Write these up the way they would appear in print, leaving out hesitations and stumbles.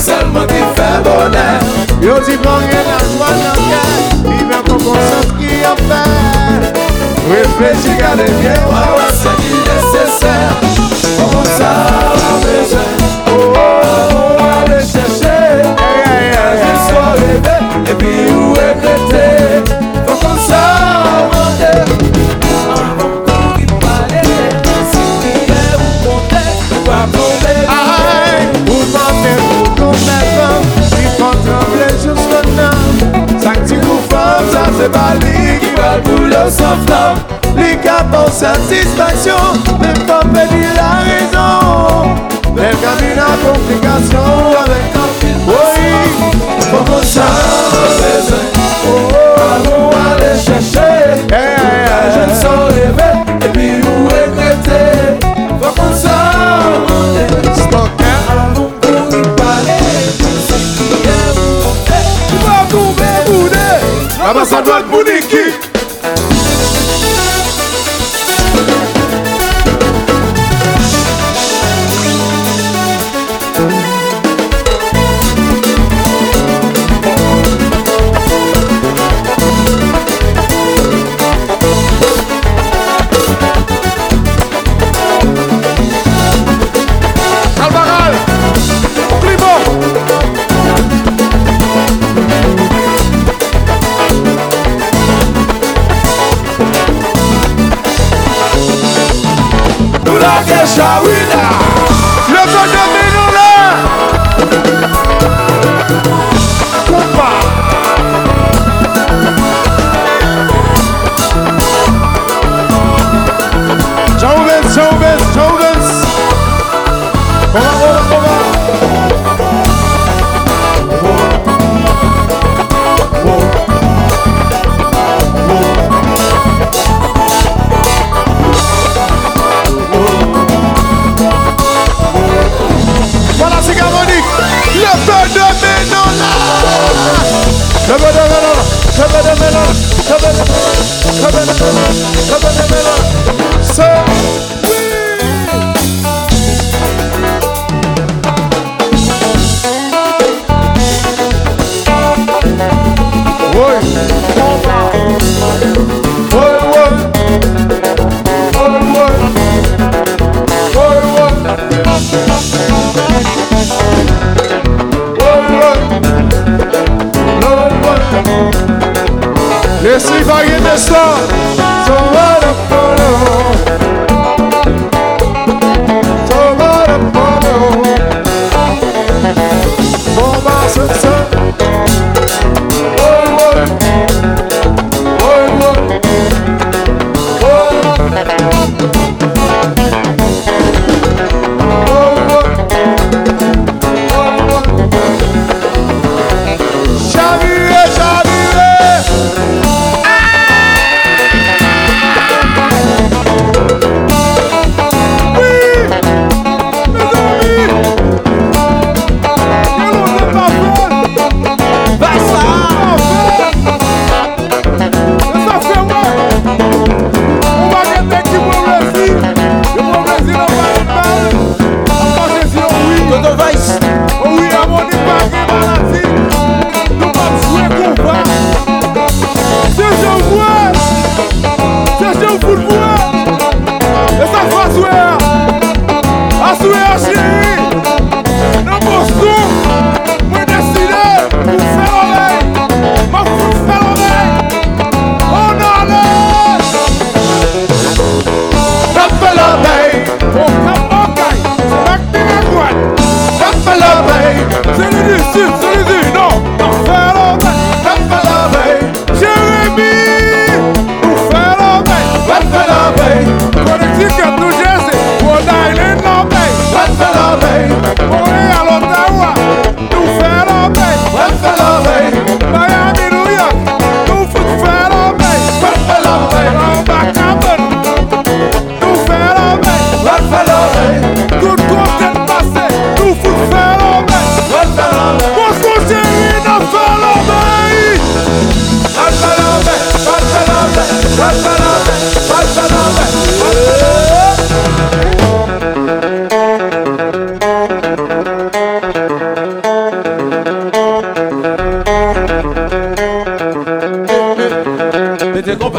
seulement qui fait bonheur. Yo dit bon rien la joie dans le cœur. Vive qu'on conscience qui a fait. Réfléchis, gardez bien. Ouais, c'est qui nécessaire. Comme ça, la besoin. Oh, aller chercher. J'ai soit rêvé. Et puis où regretter. Faut comme ça, monter. Qui parlait. Si tu es où monter. Pas tomber. Pour monter pour ton maison. Il faut trembler jusqu'au nom. Ça que tu nous formes, ça c'est pas lui qui va pour le sauve-l'homme. Les gars pour satisfaction, même pas pédir la raison. Même quand il y a complication avec un film. Oui, faut qu'on s'en besoin. Oh, aller chercher. Je ne sens rêver. Et puis où regretter. Faut qu'on s'en stocker. Avant qu'on y parler. Si tu es monté. Tu vas tomber boudé. Là-bas ça doit être Bouniki. Shawina, le phénomène là. Compa. Jones. Voilà, c'est Gamonique. Le phénomène là. Laissez varier de ça.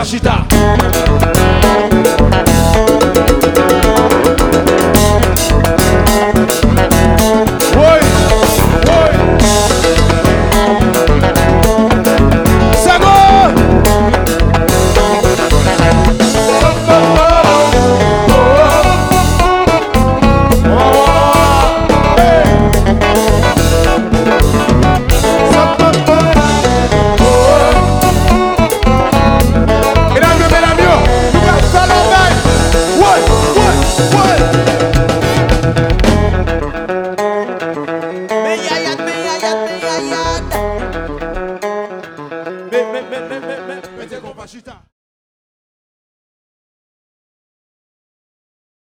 chita.